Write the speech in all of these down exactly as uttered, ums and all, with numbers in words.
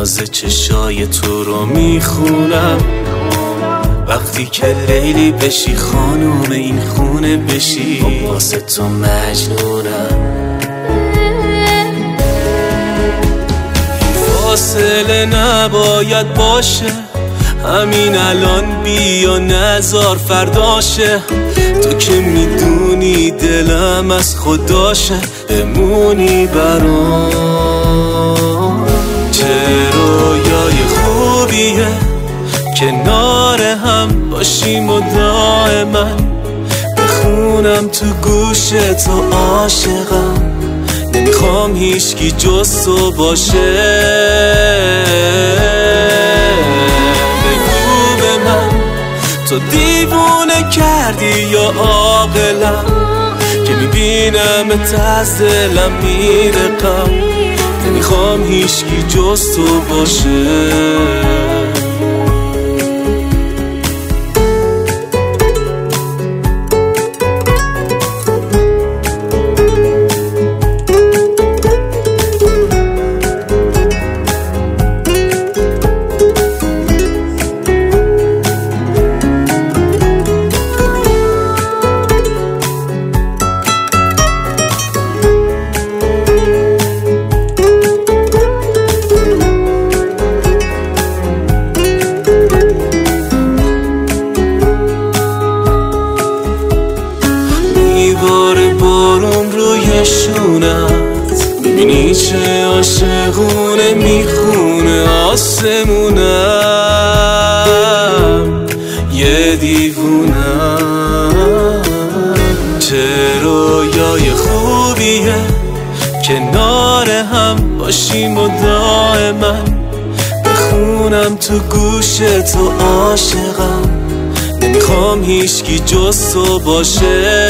نیاز چشای تو رو میخونم. وقتی که لیلی بشی خانوم این خونه بشی، واسه تو مجنونم. فاصله نباید باشه، همین الان بیا نزار فرداشه. تو که میدونی دلم از خداشه، بمونی برام. چه رویای خوبیه کنار هم باشیم و دائما بخونم تو گوش تو عاشقم. نمیخوام هیچکی جز تو باشه. بگو به من تو دیوونه کردی یا عاقلم، که میبینم از دلم میره غم. نمیخوام هیچکی جز تو باشه. بارون روی شونت میبینی چه عاشقونه میخونه آسمونم. یه دیوونم. چه رویای خوبیه کنار هم باشیم و دائما بخونم تو گوش تو عاشقم. نمیخوام هیچکی جز تو باشه.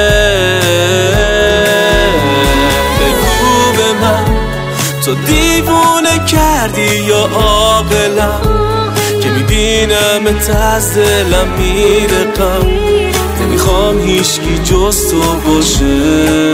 بگو به من تو دیوونه کردی یا عاقلم، که میبینم از دلم میره غم. نمیخوام هیچکی جز تو باشه.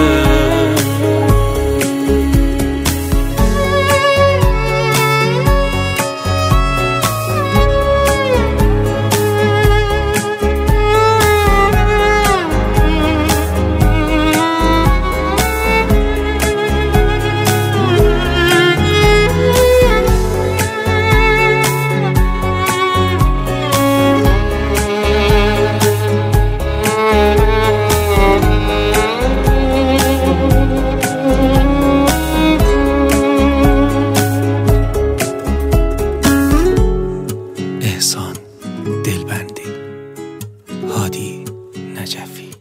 احسان دلبندی، هادی نجفی.